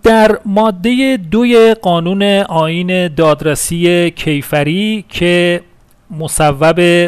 در ماده 2 قانون آیین دادرسی کیفری که مصوب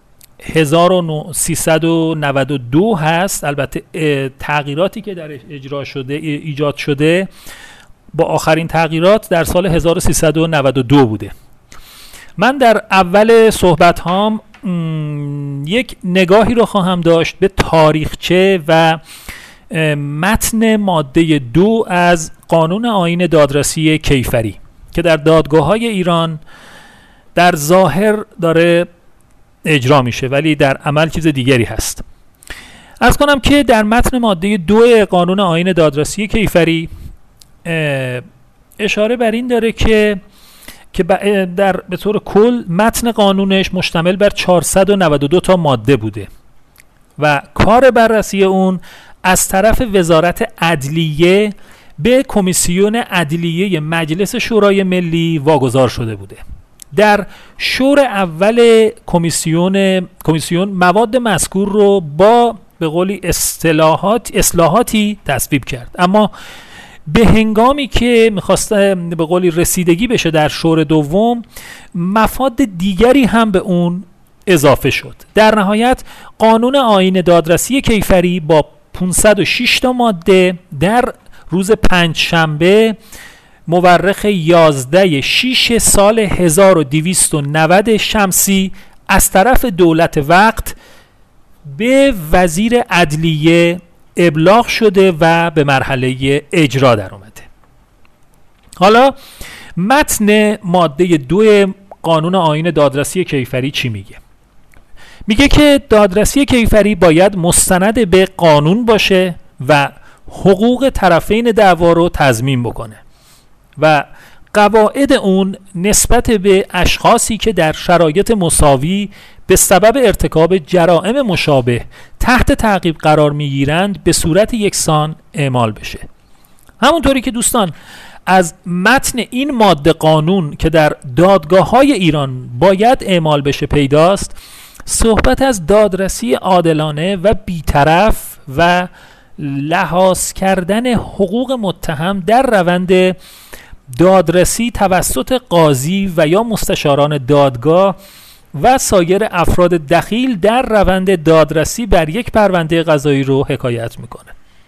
1392 هست، البته تغییراتی که در اجرا شده ایجاد شده با آخرین تغییرات در سال 1392 بوده. من در اول صحبت هام یک نگاهی رو خواهم داشت به تاریخچه و متن ماده 2 از قانون آیین دادرسی کیفری که در دادگاه‌های ایران در ظاهر داره اجرا میشه ولی در عمل چیز دیگری هست. عرض کنم که در متن ماده 2 قانون آیین دادرسی کیفری اشاره بر این داره که در به طور کل متن قانونش مشتمل بر 492 تا ماده بوده و کار بررسی اون از طرف وزارت عدلیه به کمیسیون عدلیه مجلس شورای ملی واگذار شده بوده. در شور اول کمیسیون مواد مذکور رو با به قولی اصلاحاتی تصویب کرد، اما به هنگامی که میخواسته به قولی رسیدگی بشه در شور دوم مفاد دیگری هم به اون اضافه شد. در نهایت قانون آیین دادرسی کیفری با 506 تا ماده در روز پنجشنبه مورخ 11/6 سال 1290 شمسی از طرف دولت وقت به وزیر عدلیه ابلاغ شده و به مرحله اجرا در اومده. حالا متن ماده 2 قانون آیین دادرسی کیفری چی میگه؟ میگه که دادرسی کیفری باید مستند به قانون باشه و حقوق طرفین دعوا رو تضمین بکنه و قواعد اون نسبت به اشخاصی که در شرایط مساوی به سبب ارتکاب جرائم مشابه تحت تعقیب قرار میگیرند به صورت یکسان اعمال بشه. همونطوری که دوستان از متن این ماده قانون که در دادگاه‌های ایران باید اعمال بشه پیداست، صحبت از دادرسی عادلانه و بیطرف و لحاظ کردن حقوق متهم در روند دادرسی توسط قاضی و یا مستشاران دادگاه و سایر افراد دخیل در روند دادرسی بر یک پرونده قضایی رو حکایت میکنه.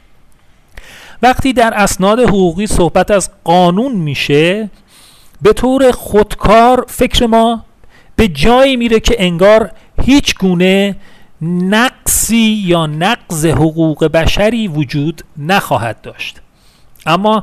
وقتی در اسناد حقوقی صحبت از قانون میشه به طور خودکار فکر ما به جایی میره که انگار هیچ گونه نقصی یا نقض حقوق بشری وجود نخواهد داشت، اما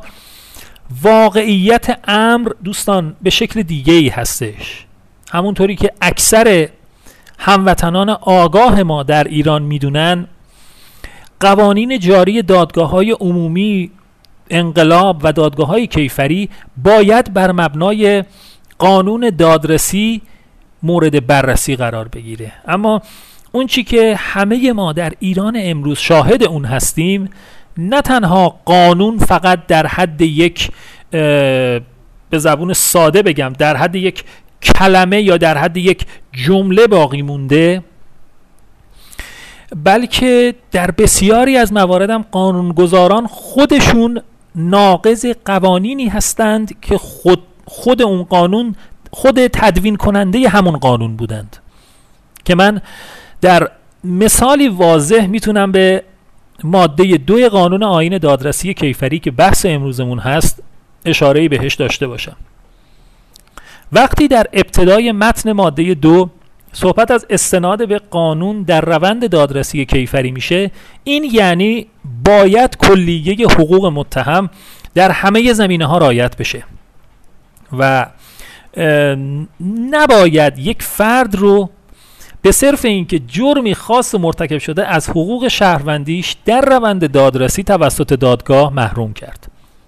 واقعیت امر دوستان به شکل دیگه ای هستش. همونطوری که اکثر هموطنان آگاه ما در ایران میدونن، قوانین جاری دادگاه‌های عمومی انقلاب و دادگاه‌های کیفری باید بر مبنای قانون دادرسی مورد بررسی قرار بگیره، اما اون چی که همه ما در ایران امروز شاهد اون هستیم نه تنها قانون فقط در حد یک به زبون ساده بگم در حد یک کلمه یا در حد یک جمله باقی مونده، بلکه در بسیاری از موارد هم قانونگذاران خودشون ناقض قوانینی هستند که خود اون قانون خود تدوین کننده همون قانون بودند. که من در مثالی واضح میتونم به ماده 2 قانون آیین دادرسی کیفری که بحث امروزمون هست اشاره‌ای بهش داشته باشم. وقتی در ابتدای متن ماده 2 صحبت از استناد به قانون در روند دادرسی کیفری میشه، این یعنی باید کلیه حقوق متهم در همه زمینه‌ها رعایت بشه و نباید یک فرد رو به صرف اینکه جرمی خاص مرتکب شده از حقوق شهروندیش در روند دادرسی توسط دادگاه محروم کرد.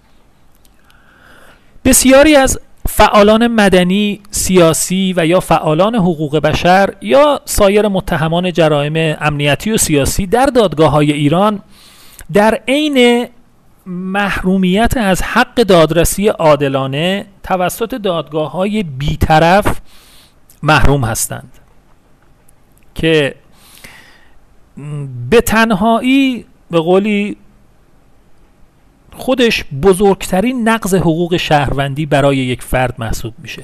بسیاری از فعالان مدنی، سیاسی و یا فعالان حقوق بشر یا سایر متهمان جرایم امنیتی و سیاسی در دادگاه‌های ایران در عین محرومیت از حق دادرسی عادلانه توسط دادگاه‌های بی‌طرف محروم هستند که به تنهایی به قولی خودش بزرگترین نقض حقوق شهروندی برای یک فرد محسوب میشه.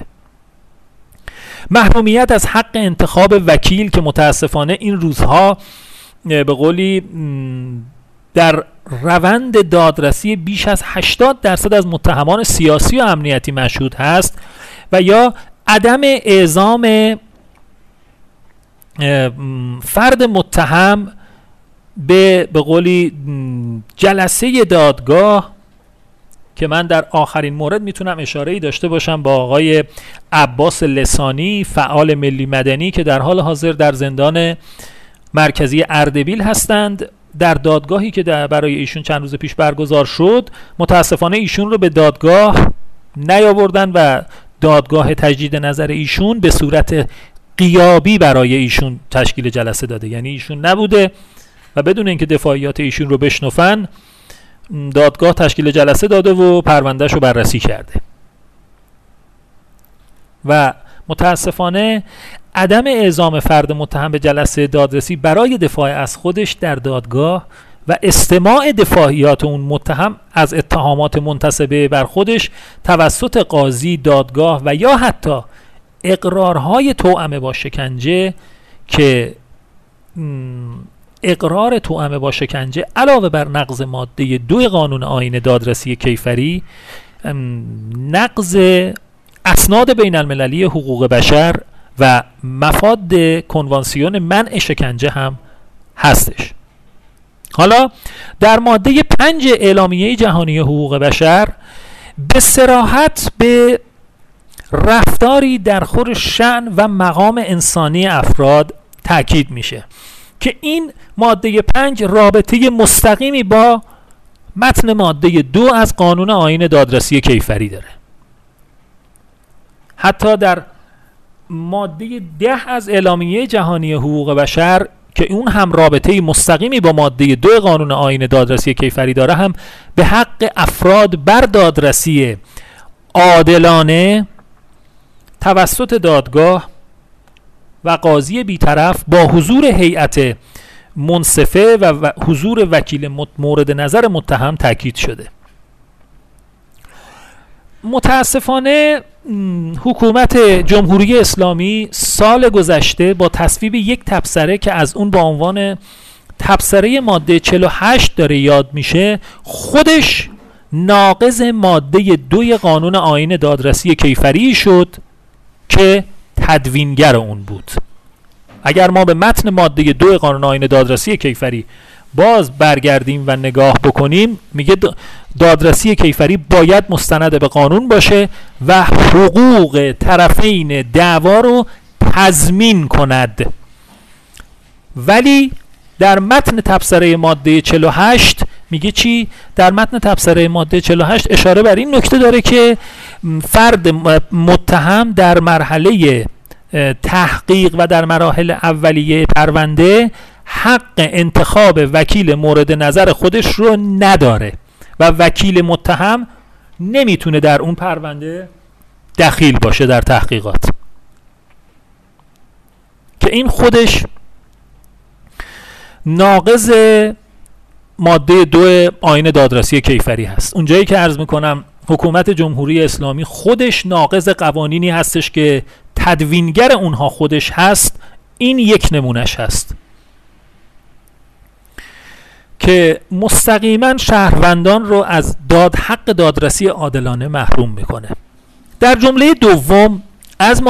محرومیت از حق انتخاب وکیل که متاسفانه این روزها به قولی در روند دادرسی بیش از 80% از متهمان سیاسی و امنیتی مشهود هست، و یا عدم اعزام فرد متهم به قولی جلسه دادگاه، که من در آخرین مورد میتونم اشاره‌ای داشته باشم با آقای عباس لسانی، فعال ملی مدنی که در حال حاضر در زندان مرکزی اردبیل هستند. در دادگاهی که برای ایشون چند روز پیش برگزار شد، متاسفانه ایشون رو به دادگاه نیاوردن و دادگاه تجدید نظر ایشون به صورت غیابی برای ایشون تشکیل جلسه داده، یعنی ایشون نبوده و بدون اینکه دفاعیات ایشون رو بشنفن دادگاه تشکیل جلسه داده و پروندهش رو بررسی کرده. و متاسفانه عدم اعزام فرد متهم به جلسه دادرسی برای دفاع از خودش در دادگاه و استماع دفاعیات اون متهم از اتهامات منتسبه بر خودش توسط قاضی، دادگاه و یا حتی اقرارهای توأمه با شکنجه، که اقرار توأمه با شکنجه علاوه بر نقض ماده 2 قانون آیین دادرسی کیفری، نقض اسناد بین المللی حقوق بشر و مفاد کنوانسیون منع شکنجه هم هستش. حالا در ماده 5 اعلامیه جهانی حقوق بشر به صراحت به رفتاری در خور شأن و مقام انسانی افراد تاکید میشه که این ماده 5 رابطه مستقیمی با متن ماده 2 از قانون آیین دادرسی کیفری داره. حتی در ماده 10 از اعلامیه جهانی حقوق بشر که اون هم رابطه مستقیمی با ماده 2 قانون آیین دادرسی کیفری داره، هم به حق افراد بر دادرسی عادلانه توسط دادگاه و قاضی بیطرف با حضور هیئت منصفه و حضور وکیل مورد نظر متهم تاکید شده. متاسفانه حکومت جمهوری اسلامی سال گذشته با تصویب یک تبصره که از اون با عنوان تبصره ماده 48 داره یاد میشه، خودش ناقض ماده 2 قانون آیین دادرسی کیفری شد که تدوینگر اون بود. اگر ما به متن ماده 2 قانون آیین دادرسی کیفری باز برگردیم و نگاه بکنیم، میگه دادرسی کیفری باید مستند به قانون باشه و حقوق طرفین دعوا رو تضمین کند. ولی در متن تبصره ماده 48 میگه چی؟ در متن تبصره ماده 48 اشاره بر این نکته داره که فرد متهم در مرحله تحقیق و در مراحل اولیه پرونده حق انتخاب وکیل مورد نظر خودش رو نداره و وکیل متهم نمیتونه در اون پرونده دخیل باشه در تحقیقات، که این خودش ناقض ماده 2 آیین دادرسی کیفری هست. اونجایی که عرض میکنم حکومت جمهوری اسلامی خودش ناقض قوانینی هستش که تدوینگر اونها خودش هست، این یک نمونش هست که مستقیما شهروندان رو از حق دادرسی عادلانه محروم میکنه. در جمله دوم از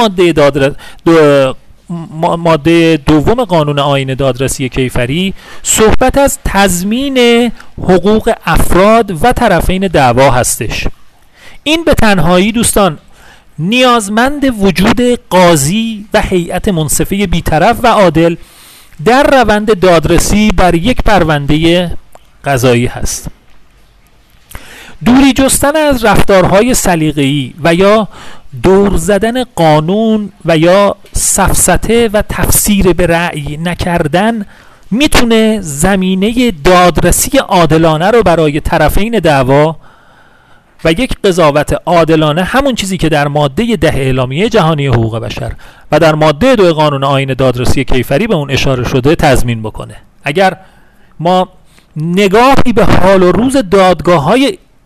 ماده دوم قانون آیین دادرسی کیفری صحبت از تضمین حقوق افراد و طرفین دعوا هستش. این به تنهایی دوستان نیازمند وجود قاضی و هیئت منصفه بیطرف و عادل در روند دادرسی بر یک پرونده قضایی هست. دوری جستن از رفتارهای سلیقه‌ای و یا دور زدن قانون و یا سفسطه و تفسیر به رأی نکردن میتونه زمینه دادرسی عادلانه رو برای طرفین دعوا و یک قضاوت عادلانه، همون چیزی که در ماده 10 اعلامیه جهانی حقوق بشر و در ماده 2 قانون آیین دادرسی کیفری به اون اشاره شده، تضمین بکنه. اگر ما نگاهی به حال و روز دادگاه‌های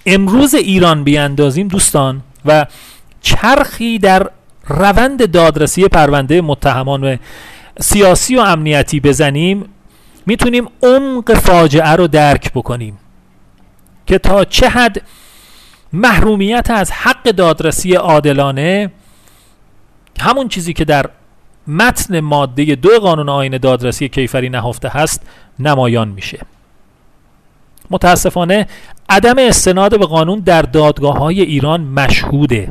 امروز ایران بیاندازیم دوستان و چرخی در روند دادرسی پرونده متهمان سیاسی و امنیتی بزنیم، میتونیم عمق فاجعه رو درک بکنیم که تا چه حد محرومیت از حق دادرسی عادلانه، همون چیزی که در متن ماده 2 قانون آیین دادرسی کیفری نهفته هست، نمایان میشه. متاسفانه عدم استناد به قانون در دادگاه‌های ایران مشهوده.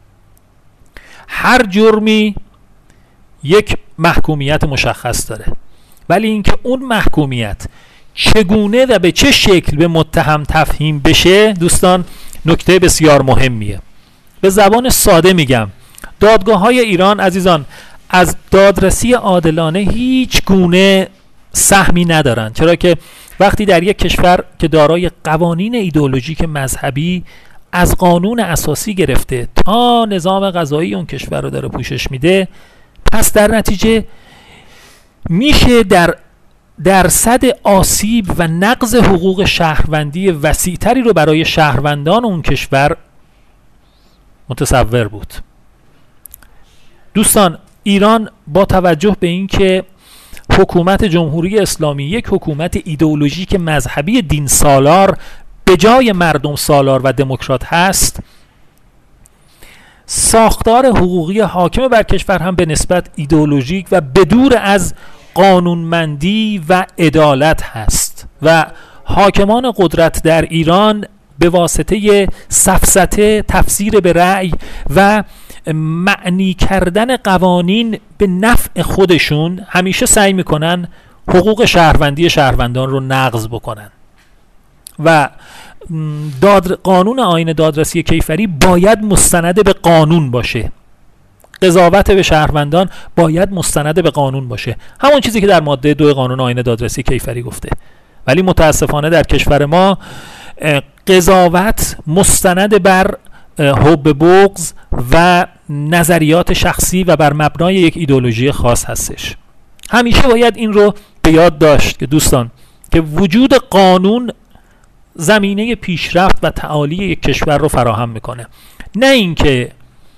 هر جرمی یک محکومیت مشخص داره، ولی اینکه اون محکومیت چگونه و به چه شکل به متهم تفهیم بشه دوستان نکته بسیار مهمیه. به زبان ساده میگم، دادگاه‌های ایران عزیزان از دادرسی عادلانه هیچ گونه سهمی ندارن، چرا که وقتی در یک کشور که دارای قوانین ایدئولوژیک مذهبی از قانون اساسی گرفته تا نظام قضایی اون کشور رو داره پوشش میده، پس در نتیجه میشه در درصد آسیب و نقض حقوق شهروندی وسیع‌تری رو برای شهروندان اون کشور متصور بود. دوستان، ایران با توجه به اینکه حکومت جمهوری اسلامی یک حکومت ایدئولوژیک مذهبی دین سالار به جای مردم سالار و دموکرات هست، ساختار حقوقی حاکم بر کشور هم به نسبت ایدئولوژیک و بدور از قانونمندی و عدالت هست و حاکمان قدرت در ایران به واسطه سفسطه، تفسیر به رأی و معنی کردن قوانین به نفع خودشون همیشه سعی میکنن حقوق شهروندی شهروندان رو نقض بکنن و قانون آیین دادرسی کیفری باید مستند به قانون باشه. قضاوت به شهروندان باید مستند به قانون باشه، همون چیزی که در ماده 2 قانون آیین دادرسی کیفری گفته. ولی متاسفانه در کشور ما قضاوت مستند بر حب بغض و نظریات شخصی و بر مبنای یک ایدئولوژی خاص هستش. همیشه باید این رو به یاد داشت که دوستان که وجود قانون زمینه پیشرفت و تعالی یک کشور رو فراهم میکنه، نه اینکه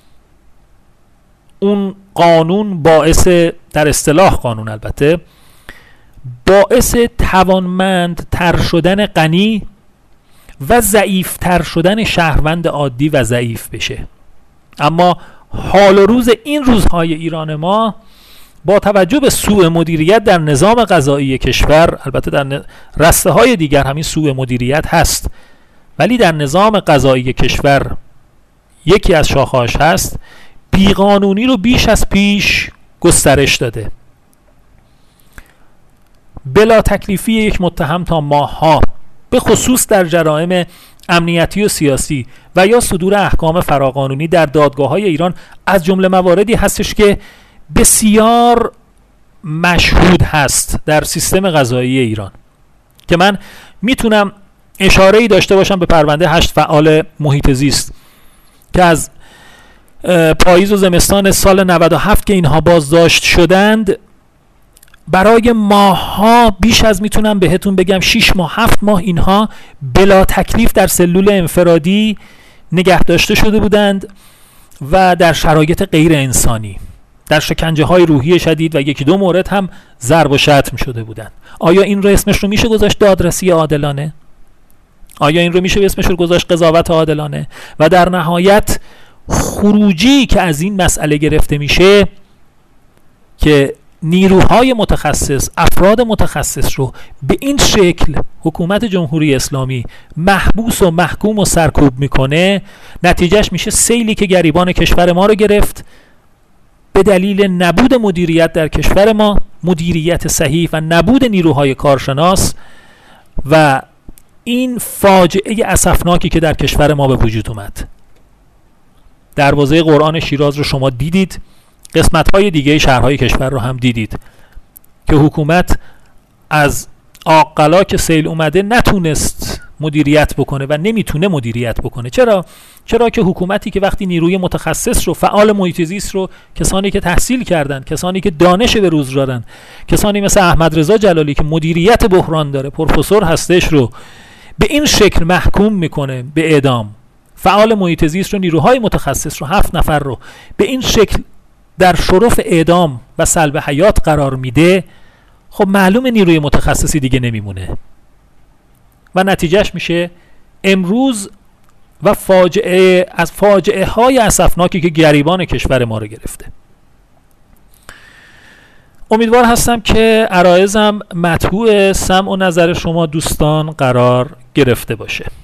اون قانون باعث، در اصطلاح قانون البته، باعث توانمند تر شدن غنی و ضعیف تر شدن شهروند عادی و ضعیف بشه. اما حال و روز این روزهای ایران ما با توجه به سوء مدیریت در نظام قضایی کشور، البته در رسته های دیگر همین سوء مدیریت هست، ولی در نظام قضایی کشور یکی از شاخه‌هاش هست، بیقانونی رو بیش از پیش گسترش داده. بلا تکلیفی یک متهم تا ماه‌ها، به خصوص در جرائم امنیتی و سیاسی و یا صدور احکام فراقانونی در دادگاه‌های ایران، از جمله مواردی هستش که بسیار مشهود هست در سیستم قضایی ایران، که من میتونم اشاره‌ای داشته باشم به پرونده 8 فعال محیط زیست که از پاییز و زمستان سال 97 که اینها بازداشت شدند، برای ماه‌ها بیش از میتونم بهتون بگم 6 ماه 7 ماه اینها بلا تکلیف در سلول انفرادی نگه داشته شده بودند و در شرایط غیر انسانی، در شکنجه های روحی شدید و یکی دو مورد هم ضرب و شتم شده بودند. آیا این رو اسمش رو میشه گذاشت دادرسی عادلانه؟ آیا این رو میشه اسمش رو گذاشت قضاوت عادلانه؟ و در نهایت خروجی که از این مسئله گرفته میشه که نیروهای متخصص، افراد متخصص رو به این شکل حکومت جمهوری اسلامی محبوس و محکوم و سرکوب میکنه، نتیجهش میشه سیلی که گریبان کشور ما رو گرفت به دلیل نبود مدیریت در کشور ما، مدیریت صحیح و نبود نیروهای کارشناس، و این فاجعه اسفناکی که در کشور ما به وجود اومد. دروازه قرآن شیراز رو شما دیدید، قسمت‌های دیگه شهرهای کشور رو هم دیدید که حکومت از عاقلا که سیل اومده نتونست مدیریت بکنه و نمیتونه مدیریت بکنه. چرا که حکومتی که وقتی نیروی متخصص رو، فعال محیط زیست رو، کسانی که تحصیل کردن، کسانی که دانش به روز دارن، کسانی مثل احمد رضا جلالی که مدیریت بحران داره، پروفسور هستش، رو به این شکل محکوم میکنه به اعدام، فعال محیط زیست رو، نیروهای متخصص رو، 7 نفر رو به این شکل در شرف اعدام و سلب حیات قرار میده، خب معلومه نیروی متخصصی دیگه نمیمونه و نتیجهش میشه امروز و فاجعه های اسفناکی که گریبان کشور ما رو گرفته. امیدوار هستم که عرایزم مطبوع سمع و نظر شما دوستان قرار گرفته باشه.